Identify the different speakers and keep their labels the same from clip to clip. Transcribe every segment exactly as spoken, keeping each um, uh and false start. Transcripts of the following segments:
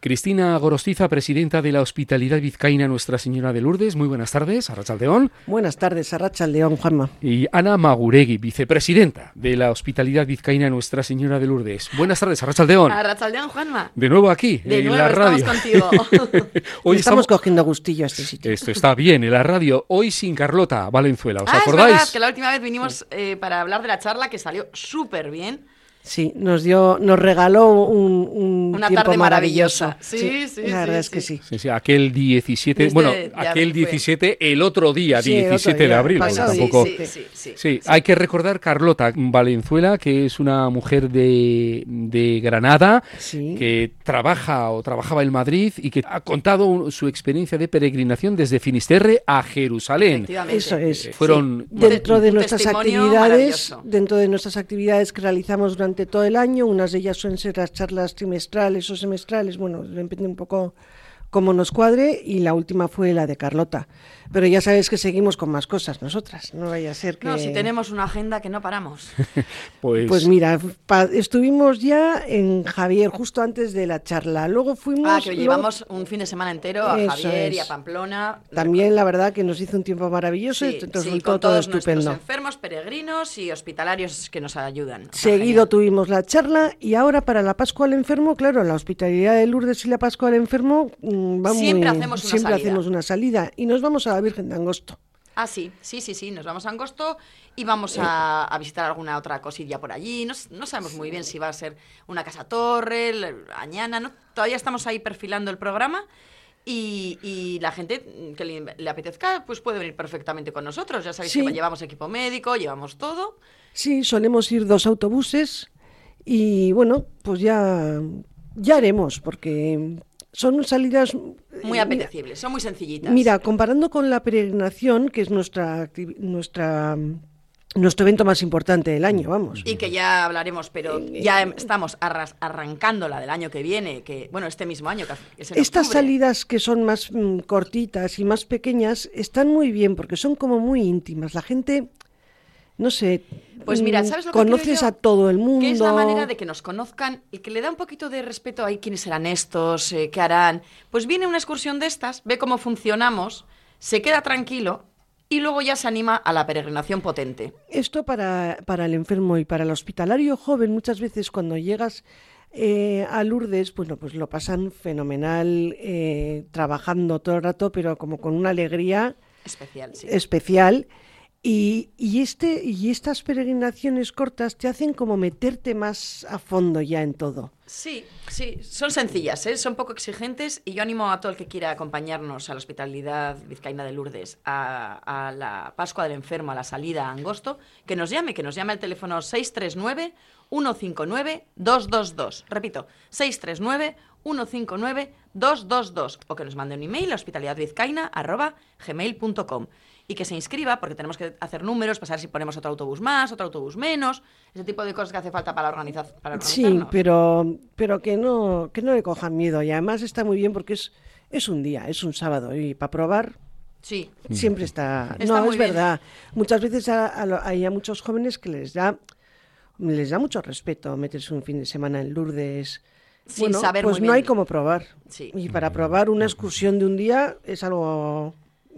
Speaker 1: Cristina Gorostiza, presidenta de la Hospitalidad Vizcaína Nuestra Señora de Lourdes. Muy buenas tardes, Arratsaldeón.
Speaker 2: Buenas tardes, Arratsaldeón, Juanma.
Speaker 1: Y Ana Maguregui, vicepresidenta de la Hospitalidad Vizcaína Nuestra Señora de Lourdes. Buenas tardes, Arratsaldeón.
Speaker 3: Arratsaldeón, Juanma.
Speaker 1: De nuevo aquí,
Speaker 3: de
Speaker 1: en
Speaker 3: nuevo
Speaker 1: la radio.
Speaker 3: Estamos contigo.
Speaker 2: Hoy estamos, estamos cogiendo gustillo a este sitio.
Speaker 1: Esto está bien, en la radio. Hoy sin Carlota Valenzuela, ¿os
Speaker 3: ah,
Speaker 1: acordáis?
Speaker 3: Es verdad, que la última vez vinimos eh, para hablar de la charla que salió súper bien.
Speaker 2: Sí, nos dio, nos regaló un, un
Speaker 3: Una
Speaker 2: tiempo
Speaker 3: tarde
Speaker 2: maravilloso.
Speaker 3: maravillosa. Sí, sí,
Speaker 2: La
Speaker 3: sí,
Speaker 2: verdad
Speaker 3: sí,
Speaker 2: es que sí.
Speaker 1: Sí, sí, aquel diecisiete,
Speaker 3: Desde,
Speaker 1: bueno, aquel diecisiete, el otro día,
Speaker 2: sí,
Speaker 1: diecisiete
Speaker 2: otro día,
Speaker 1: de abril.
Speaker 2: pasado,
Speaker 1: tampoco.
Speaker 3: Sí, sí, sí, sí,
Speaker 1: Sí,
Speaker 3: sí.
Speaker 1: hay que recordar Carlota Valenzuela, que es una mujer de, de Granada,
Speaker 2: sí.
Speaker 1: que trabaja o trabajaba en Madrid y que ha contado un, su experiencia de peregrinación desde Finisterre a Jerusalén.
Speaker 2: Eso es.
Speaker 1: Eh, fueron
Speaker 2: sí. Dentro de nuestras actividades,
Speaker 3: maravilloso.
Speaker 2: dentro de nuestras actividades que realizamos durante todo el año, unas de ellas suelen ser las charlas trimestrales o semestrales, bueno, depende un poco cómo nos cuadre, y la última fue la de Carlota. Pero ya sabes que seguimos con más cosas nosotras, no vaya a ser que...
Speaker 3: No, si tenemos una agenda que no paramos.
Speaker 1: pues...
Speaker 2: pues mira, pa- estuvimos ya en Javier justo antes de la charla, luego fuimos...
Speaker 3: Ah, que
Speaker 2: luego...
Speaker 3: llevamos un fin de semana entero a
Speaker 2: Eso
Speaker 3: Javier
Speaker 2: es.
Speaker 3: y a Pamplona.
Speaker 2: También la verdad que nos hizo un tiempo maravilloso
Speaker 3: Sí,
Speaker 2: y nos
Speaker 3: sí,
Speaker 2: resultó
Speaker 3: con
Speaker 2: todo
Speaker 3: todos
Speaker 2: estupendo.
Speaker 3: nuestros enfermos, peregrinos y hospitalarios que nos ayudan. O sea,
Speaker 2: Seguido
Speaker 3: genial.
Speaker 2: tuvimos la charla y ahora para la Pascua al Enfermo, claro, la Hospitalidad de Lourdes y la Pascua al Enfermo mm, va
Speaker 3: Siempre
Speaker 2: muy-
Speaker 3: hacemos una
Speaker 2: siempre
Speaker 3: salida.
Speaker 2: hacemos una salida y nos vamos a la Virgen de Angosto.
Speaker 3: Ah, sí, sí, sí, sí, nos vamos a Angosto y vamos a, a visitar alguna otra cosilla por allí. No, s- no sabemos muy bien si va a ser una casa torre, la- mañana, ¿no? Todavía estamos ahí perfilando el programa y, y la gente que le, le apetezca pues puede venir perfectamente con nosotros. Ya sabéis
Speaker 2: Sí.
Speaker 3: que llevamos equipo médico, llevamos todo.
Speaker 2: Sí, solemos ir dos autobuses y bueno, pues ya, ya haremos porque son salidas...
Speaker 3: Muy
Speaker 2: eh,
Speaker 3: apetecibles, son muy sencillitas.
Speaker 2: Mira, comparando con la peregrinación, que es nuestra acti- nuestra nuestro evento más importante del año, vamos.
Speaker 3: Y que ya hablaremos, pero ya em- estamos arras- arrancando la del año que viene, que bueno, este mismo año, que es en
Speaker 2: Estas
Speaker 3: octubre.
Speaker 2: salidas que son más mm, cortitas y más pequeñas están muy bien porque son como muy íntimas. La gente, no sé,
Speaker 3: Pues mira,
Speaker 2: mm,
Speaker 3: ¿sabes lo que
Speaker 2: conoces
Speaker 3: creo yo?
Speaker 2: a todo el mundo.
Speaker 3: Que es la manera de que nos conozcan y que le da un poquito de respeto a quiénes serán estos, eh, qué harán. Pues viene una excursión de estas, ve cómo funcionamos, se queda tranquilo y luego ya se anima a la peregrinación potente.
Speaker 2: Esto para, para el enfermo y para el hospitalario joven, muchas veces cuando llegas eh, a Lourdes, bueno, pues lo pasan fenomenal, eh, trabajando todo el rato, pero como con una alegría
Speaker 3: Especial, sí.
Speaker 2: especial. Y, y, este, y estas peregrinaciones cortas te hacen como meterte más a fondo ya en todo.
Speaker 3: Sí, sí, son sencillas, ¿eh? Son poco exigentes y yo animo a todo el que quiera acompañarnos a la Hospitalidad Vizcaína de Lourdes, a, a la Pascua del Enfermo, a la salida a Angosto, que nos llame, que nos llame al teléfono seis tres nueve, uno cinco nueve, dos dos dos. Repito, seis tres nueve, uno cinco nueve, dos dos dos. O que nos mande un email a hospitalidadvizcaína arroba gmail punto com. Y que se inscriba, porque tenemos que hacer números, para saber si ponemos otro autobús más, otro autobús menos, ese tipo de cosas que hace falta para, organizar, para organizarnos.
Speaker 2: Sí, pero, pero que no, que no le cojan miedo. Y además está muy bien porque es, es un día, es un sábado. Y para probar
Speaker 3: Sí.
Speaker 2: siempre está...
Speaker 3: Está
Speaker 2: no,
Speaker 3: muy
Speaker 2: es
Speaker 3: bien.
Speaker 2: verdad. Muchas veces a- a lo- hay a muchos jóvenes que les da, les da mucho respeto meterse un fin de semana en Lourdes.
Speaker 3: Sin
Speaker 2: Bueno,
Speaker 3: saber
Speaker 2: pues
Speaker 3: muy
Speaker 2: no
Speaker 3: bien.
Speaker 2: hay como probar.
Speaker 3: Sí.
Speaker 2: Y para probar una excursión de un día es algo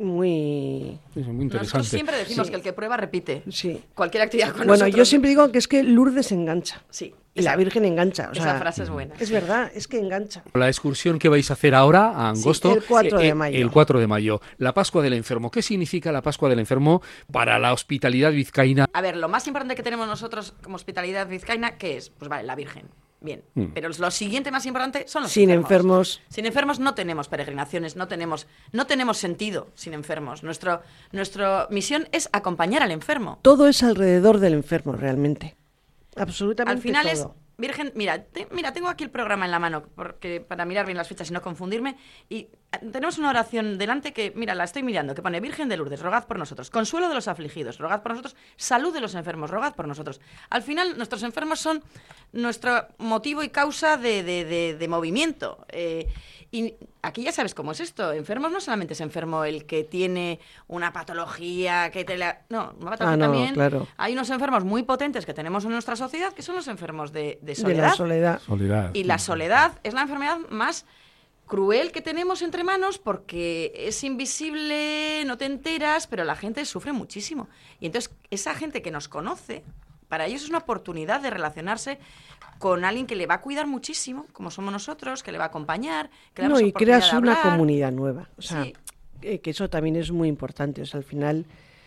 Speaker 2: muy...
Speaker 1: Es muy
Speaker 3: Nosotros
Speaker 1: interesante.
Speaker 3: siempre decimos
Speaker 2: Sí.
Speaker 3: que el que prueba repite.
Speaker 2: Sí.
Speaker 3: Cualquier actividad con
Speaker 2: Bueno,
Speaker 3: nosotros.
Speaker 2: yo siempre digo que es que Lourdes engancha.
Speaker 3: Sí.
Speaker 2: Y la
Speaker 3: esa-
Speaker 2: Virgen engancha. O
Speaker 3: Esa
Speaker 2: sea,
Speaker 3: frase es buena.
Speaker 2: es verdad, es que engancha.
Speaker 1: La excursión que vais a hacer ahora a Angosto,
Speaker 2: el cuatro de
Speaker 1: eh,
Speaker 2: mayo.
Speaker 1: el cuatro de mayo, la Pascua del Enfermo. ¿Qué significa la Pascua del Enfermo para la Hospitalidad Vizcaína?
Speaker 3: A ver, lo más importante que tenemos nosotros como Hospitalidad Vizcaína, ¿qué es? Pues vale, la Virgen. Bien.
Speaker 1: Mm.
Speaker 3: Pero lo siguiente más importante son los
Speaker 2: Sin
Speaker 3: enfermos.
Speaker 2: enfermos.
Speaker 3: Sin enfermos no tenemos peregrinaciones, no tenemos, no tenemos sentido sin enfermos. Nuestro, nuestra misión es acompañar al enfermo.
Speaker 2: Todo es alrededor del enfermo, realmente. Absolutamente
Speaker 3: Al final es
Speaker 2: todo.
Speaker 3: Virgen, mira, te- mira, tengo aquí el programa en la mano porque para mirar bien las fechas y no confundirme. Y eh, tenemos una oración delante que, mira, la estoy mirando, que pone: Virgen de Lourdes, rogad por nosotros. Consuelo de los afligidos, rogad por nosotros. Salud de los enfermos, rogad por nosotros. Al final, nuestros enfermos son nuestro motivo y causa de, de, de, de movimiento. Eh, y aquí ya sabes cómo es esto. Enfermos no solamente es enfermo el que tiene una patología, que te la... No, una patología
Speaker 2: Ah, no,
Speaker 3: también.
Speaker 2: claro.
Speaker 3: Hay unos enfermos muy potentes que tenemos en nuestra sociedad, que son los enfermos de, de
Speaker 2: De
Speaker 3: soledad.
Speaker 2: la soledad.
Speaker 1: Soledad.
Speaker 3: Y la soledad es la enfermedad más cruel que tenemos entre manos porque es invisible, no te enteras, pero la gente sufre muchísimo. Y entonces esa gente que nos conoce, para ellos es una oportunidad de relacionarse con alguien que le va a cuidar muchísimo, como somos nosotros, que le va a acompañar, que le
Speaker 2: No,
Speaker 3: damos
Speaker 2: y
Speaker 3: oportunidad
Speaker 2: creas
Speaker 3: de
Speaker 2: una
Speaker 3: hablar.
Speaker 2: comunidad nueva. O sea,
Speaker 3: Sí.
Speaker 2: eh, que eso también es muy importante. O sea, al final,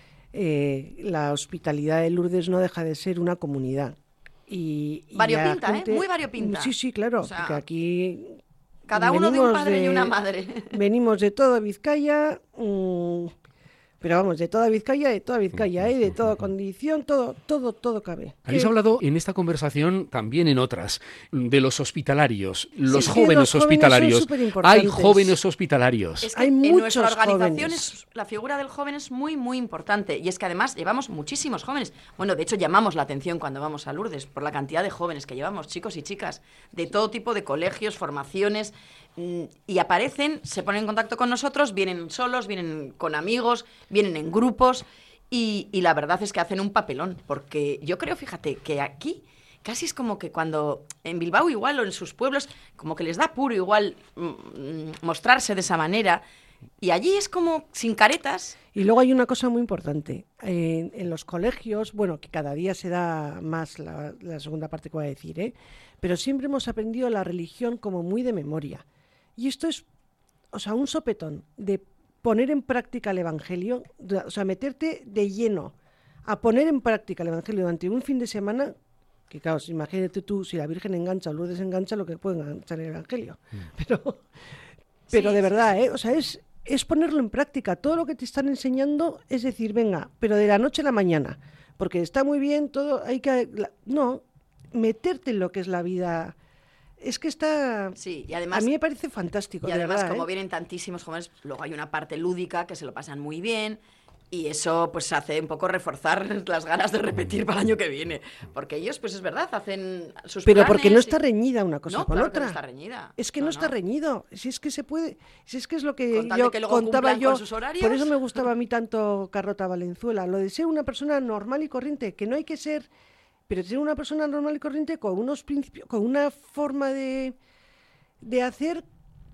Speaker 2: eh, la hospitalidad de Lourdes no deja de ser una comunidad. Y, y
Speaker 3: Variopinta,
Speaker 2: la gente-
Speaker 3: ¿eh? Muy variopinta.
Speaker 2: Sí, sí, claro.
Speaker 3: O sea,
Speaker 2: porque aquí
Speaker 3: Cada uno de un
Speaker 2: venimos
Speaker 3: padre y una madre.
Speaker 2: Venimos de toda Vizcaya, mmm, pero vamos, de toda Vizcaya, de toda Vizcaya, ¿eh? De toda condición, todo, todo, todo cabe.
Speaker 1: Habéis
Speaker 2: ¿Qué?
Speaker 1: hablado en esta conversación, también en otras, de los hospitalarios, los
Speaker 2: Sí,
Speaker 1: jóvenes
Speaker 2: los jóvenes son
Speaker 1: hospitalarios.
Speaker 2: superimportantes.
Speaker 1: Hay jóvenes hospitalarios.
Speaker 3: Es que
Speaker 2: Hay
Speaker 3: en nuestra
Speaker 2: muchos
Speaker 3: organización
Speaker 2: jóvenes.
Speaker 3: es- la figura del joven es muy, muy importante. Y es que además llevamos muchísimos jóvenes. Bueno, de hecho llamamos la atención cuando vamos a Lourdes por la cantidad de jóvenes que llevamos, chicos y chicas, de todo tipo de colegios, formaciones, mm, y aparecen, se ponen en contacto con nosotros, vienen solos, vienen con amigos, vienen en grupos, y, y la verdad es que hacen un papelón, porque yo creo, fíjate, que aquí casi es como que cuando en Bilbao igual o en sus pueblos, como que les da puro igual mm, mostrarse de esa manera, y allí es como sin caretas.
Speaker 2: Y luego hay una cosa muy importante. En, en los colegios, bueno, que cada día se da más la, la segunda parte que voy a decir, ¿eh? Pero siempre hemos aprendido la religión como muy de memoria. Y esto es, o sea, un sopetón de poner en práctica el Evangelio, de- o sea, meterte de lleno a poner en práctica el Evangelio durante un fin de semana, que claro, imagínate tú, si la Virgen engancha o Lourdes engancha, lo que puede enganchar el Evangelio. Pero, pero
Speaker 3: Sí,
Speaker 2: de
Speaker 3: sí,
Speaker 2: verdad,
Speaker 3: sí.
Speaker 2: ¿eh? O sea, es, es ponerlo en práctica. Todo lo que te están enseñando es decir, venga, pero de la noche a la mañana, porque está muy bien, todo, hay que... la- no, meterte en lo que es la vida. Es que está...
Speaker 3: Sí, y además...
Speaker 2: a mí me parece fantástico,
Speaker 3: Y
Speaker 2: de
Speaker 3: además,
Speaker 2: verdad,
Speaker 3: como
Speaker 2: ¿eh?
Speaker 3: vienen tantísimos jóvenes, luego hay una parte lúdica que se lo pasan muy bien y eso pues hace un poco reforzar las ganas de repetir para el año que viene. Porque ellos, pues es verdad, hacen sus
Speaker 2: Pero
Speaker 3: planes
Speaker 2: porque no
Speaker 3: y-
Speaker 2: está reñida una cosa
Speaker 3: No,
Speaker 2: con
Speaker 3: claro que
Speaker 2: otra.
Speaker 3: no está reñida.
Speaker 2: Es que no,
Speaker 3: No,
Speaker 2: está
Speaker 3: no.
Speaker 2: reñido. Si es que se puede, si es que es lo que
Speaker 3: Con tal de
Speaker 2: yo
Speaker 3: que luego
Speaker 2: contaba
Speaker 3: cumplan
Speaker 2: yo.
Speaker 3: con sus horarios.
Speaker 2: Por eso me gustaba a mí tanto Carlota Valenzuela, lo de ser una persona normal y corriente, que no hay que ser, pero ser una persona normal y corriente con unos principios, con una forma de de hacer.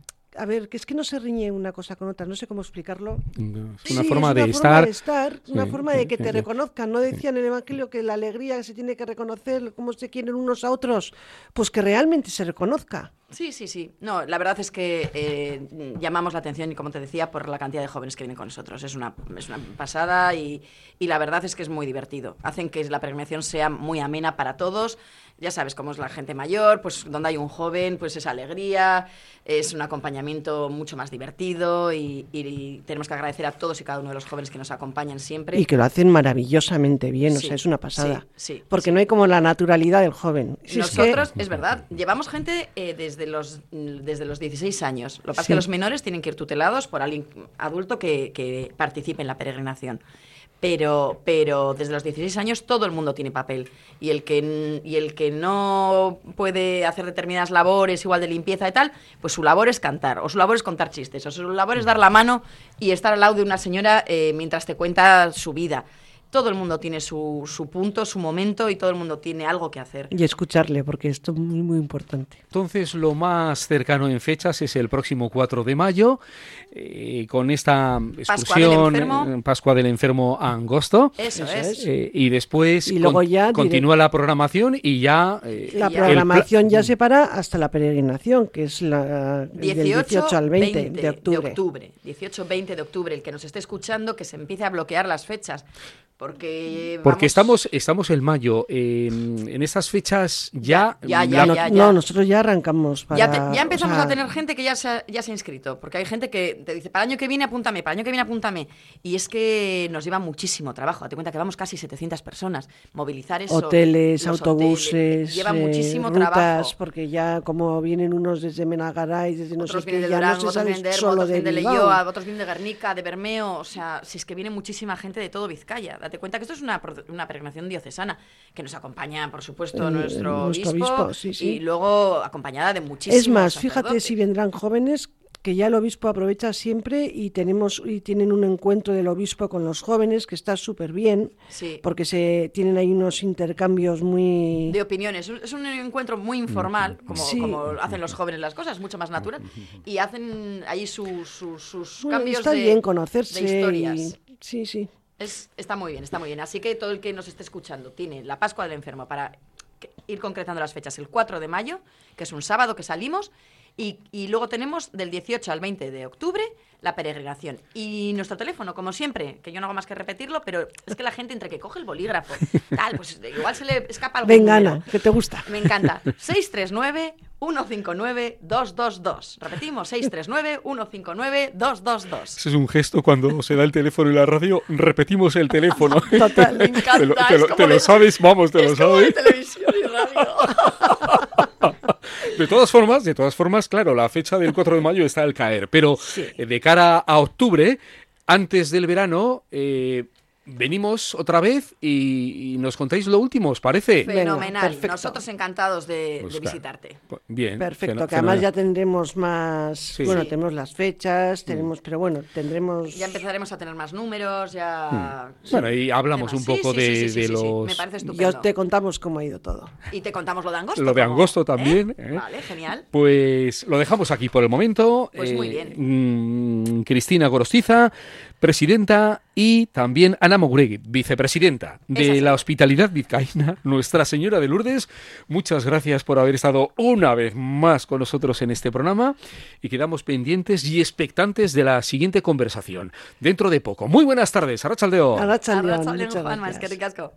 Speaker 2: A ver, que es que no se riñe una cosa con otra, no sé cómo explicarlo.
Speaker 1: No, es
Speaker 2: Sí,
Speaker 1: una
Speaker 2: es
Speaker 1: forma
Speaker 2: una
Speaker 1: de
Speaker 2: forma
Speaker 1: estar.
Speaker 2: de estar, una
Speaker 1: Sí,
Speaker 2: forma
Speaker 1: sí,
Speaker 2: de que
Speaker 1: sí,
Speaker 2: te
Speaker 1: sí.
Speaker 2: reconozcan. No decía en el Evangelio que la alegría se tiene que reconocer, cómo se quieren unos a otros, pues que realmente se reconozca.
Speaker 3: Sí, sí, sí. No, la verdad es que eh, llamamos la atención, y como te decía, por la cantidad de jóvenes que vienen con nosotros. Es una, es una pasada y, y la verdad es que es muy divertido. Hacen que la peregrinación sea muy amena para todos. Ya sabes cómo es la gente mayor, pues donde hay un joven, pues es alegría, es un acompañamiento mucho más divertido y, y- y tenemos que agradecer a todos y cada uno de los jóvenes que nos acompañan siempre.
Speaker 2: Y que lo hacen maravillosamente bien, o
Speaker 3: Sí,
Speaker 2: sea, es una pasada.
Speaker 3: sí, sí,
Speaker 2: Porque
Speaker 3: sí.
Speaker 2: no hay como la naturalidad del joven. Si es que-
Speaker 3: Nosotros, es, verdad, llevamos gente eh, desde, los, desde los dieciséis años. Lo que pasa es
Speaker 2: Sí.
Speaker 3: que los menores tienen que ir tutelados por alguien adulto que, que participe en la peregrinación. Pero, pero desde los dieciséis años todo el mundo tiene papel. Y el, que, n- y el que no puede hacer determinadas labores, igual de limpieza y tal, pues su labor es cantar, o su labor es contar chistes, o su labor es dar la mano y estar al lado de una señora eh, mientras te cuenta su vida. Todo el mundo tiene su, su punto, su momento y todo el mundo tiene algo que hacer.
Speaker 2: Y escucharle, porque esto es muy, muy importante.
Speaker 1: Entonces, lo más cercano en fechas es el próximo cuatro de mayo, eh, con esta excursión
Speaker 3: Enfermo.
Speaker 1: eh, Pascua del Enfermo a Angosto.
Speaker 3: Eso,
Speaker 2: Eso
Speaker 3: es.
Speaker 2: es.
Speaker 1: Eh, y después
Speaker 2: Y luego
Speaker 1: con-
Speaker 2: ya
Speaker 1: continúa la programación y ya... eh,
Speaker 2: La
Speaker 3: Y ya-
Speaker 2: programación
Speaker 1: el
Speaker 2: ya se para hasta la peregrinación, que es la, del dieciocho al veinte de octubre.
Speaker 3: dieciocho veinte de octubre. El que nos esté escuchando, que se empiece a bloquear las fechas. Porque,
Speaker 1: Porque
Speaker 3: vamos-
Speaker 1: estamos, estamos en mayo. eh, en estas fechas ya...
Speaker 3: Ya,
Speaker 1: la-
Speaker 3: ya,
Speaker 2: no,
Speaker 3: ya,
Speaker 2: no, nosotros ya arrancamos para...
Speaker 3: Ya, te- ya empezamos
Speaker 2: o sea,
Speaker 3: a tener gente que ya se, ha, ya se ha inscrito, porque hay gente que te dice, para el año que viene apúntame, para el año que viene apúntame. Y es que nos lleva muchísimo trabajo. Date cuenta que vamos casi setecientas personas. Movilizar eso.
Speaker 2: hoteles,
Speaker 3: los
Speaker 2: autobuses,
Speaker 3: hoteles, lleva
Speaker 2: eh,
Speaker 3: muchísimo
Speaker 2: rutas,
Speaker 3: trabajo.
Speaker 2: porque ya como vienen unos desde Menagaray, desde no
Speaker 3: Otros
Speaker 2: sé
Speaker 3: vienen
Speaker 2: qué,
Speaker 3: de
Speaker 2: ya
Speaker 3: Durango,
Speaker 2: no se
Speaker 3: otros
Speaker 2: sabe
Speaker 3: vienen de Erbo,
Speaker 2: solo
Speaker 3: otros
Speaker 2: de
Speaker 3: vienen de
Speaker 2: Bilbao.
Speaker 3: Leioa, otros vienen de Guernica, de Bermeo. O sea, si es que viene muchísima gente de todo Vizcaya. Date cuenta que esto es una, pro- una peregrinación diocesana, que nos acompaña, por supuesto,
Speaker 2: El-
Speaker 3: nuestro,
Speaker 2: nuestro
Speaker 3: obispo,
Speaker 2: obispo, sí, sí.
Speaker 3: y luego acompañada de muchísimos
Speaker 2: Es más, fíjate
Speaker 3: sacerdotes.
Speaker 2: si vendrán jóvenes que ya el obispo aprovecha siempre y tenemos y tienen un encuentro del obispo con los jóvenes que está súper bien,
Speaker 3: Sí.
Speaker 2: porque se tienen ahí unos intercambios muy...
Speaker 3: De opiniones. Es un encuentro muy informal, como,
Speaker 2: Sí.
Speaker 3: como hacen los jóvenes las cosas, mucho más natural. Y hacen ahí su- su- sus
Speaker 2: Bueno,
Speaker 3: cambios
Speaker 2: está
Speaker 3: de,
Speaker 2: bien conocerse.
Speaker 3: de historias.
Speaker 2: y- Sí, sí.
Speaker 3: Es, está muy bien, está muy bien. Así que todo el que nos esté escuchando tiene la Pascua del Enfermo para que- ir concretando las fechas. El cuatro de mayo, que es un sábado que salimos, y, y luego tenemos del dieciocho al veinte de octubre la peregrinación. Y nuestro teléfono, como siempre, que yo no hago más que repetirlo, pero es que la gente entre que coge el bolígrafo, tal, pues igual se le escapa algún
Speaker 2: Venga,
Speaker 3: número.
Speaker 2: Ana, que te gusta.
Speaker 3: Me encanta. seis tres nueve, uno cinco nueve, dos dos dos. Repetimos, seis tres nueve, uno cinco nueve, dos dos dos.
Speaker 1: Ese es un gesto cuando se da el teléfono y la radio, repetimos el teléfono.
Speaker 2: Total.
Speaker 3: Me encanta.
Speaker 1: Te lo, te
Speaker 3: es
Speaker 1: lo-
Speaker 3: como
Speaker 1: te lo
Speaker 3: de-
Speaker 1: sabes, vamos, te lo
Speaker 3: es como de
Speaker 1: sabes.
Speaker 3: televisión y radio.
Speaker 1: De todas formas, de todas formas, claro, la fecha del cuatro de mayo está al caer, pero eh, de cara a octubre, antes del verano, eh, venimos otra vez y, y nos contáis lo último, ¿os parece?
Speaker 2: Venga,
Speaker 3: Fenomenal.
Speaker 2: perfecto.
Speaker 3: Nosotros encantados de,
Speaker 1: Pues
Speaker 3: de
Speaker 1: claro.
Speaker 3: visitarte.
Speaker 1: Bien.
Speaker 2: Perfecto,
Speaker 1: feno-
Speaker 2: que además ya
Speaker 1: fenomenal.
Speaker 2: tendremos más,
Speaker 1: Sí.
Speaker 2: bueno,
Speaker 3: Sí.
Speaker 2: tenemos las fechas, tenemos, pero bueno, tendremos...
Speaker 3: Ya empezaremos a tener más números, ya... sí.
Speaker 1: Bueno, y hablamos
Speaker 3: Temas.
Speaker 1: un
Speaker 3: Sí,
Speaker 1: poco
Speaker 3: sí,
Speaker 1: de,
Speaker 3: sí, sí, sí,
Speaker 1: de
Speaker 3: sí, sí.
Speaker 1: los...
Speaker 3: Me parece
Speaker 2: Ya
Speaker 3: estupendo.
Speaker 2: te contamos cómo ha ido todo.
Speaker 3: Y te contamos lo de Angosto.
Speaker 1: Lo de
Speaker 3: como-
Speaker 1: Angosto también,
Speaker 3: ¿Eh?
Speaker 1: ¿eh?
Speaker 3: Vale, genial.
Speaker 1: Pues lo dejamos aquí por el momento.
Speaker 3: Pues muy bien.
Speaker 1: mm, Cristina Gorostiza, presidenta, y también Ana Mouregui, vicepresidenta
Speaker 3: Es
Speaker 1: de
Speaker 3: así.
Speaker 1: la Hospitalidad Vizcaína, Nuestra Señora de Lourdes. Muchas gracias por haber estado una vez más con nosotros en este programa y quedamos pendientes y expectantes de la siguiente conversación dentro de poco. Muy buenas tardes, Arratsaldeon.
Speaker 2: Arratsaldeon,
Speaker 3: Arratsaldeon,
Speaker 2: muchas
Speaker 3: Juanma,
Speaker 2: gracias.
Speaker 3: eskerrik asko.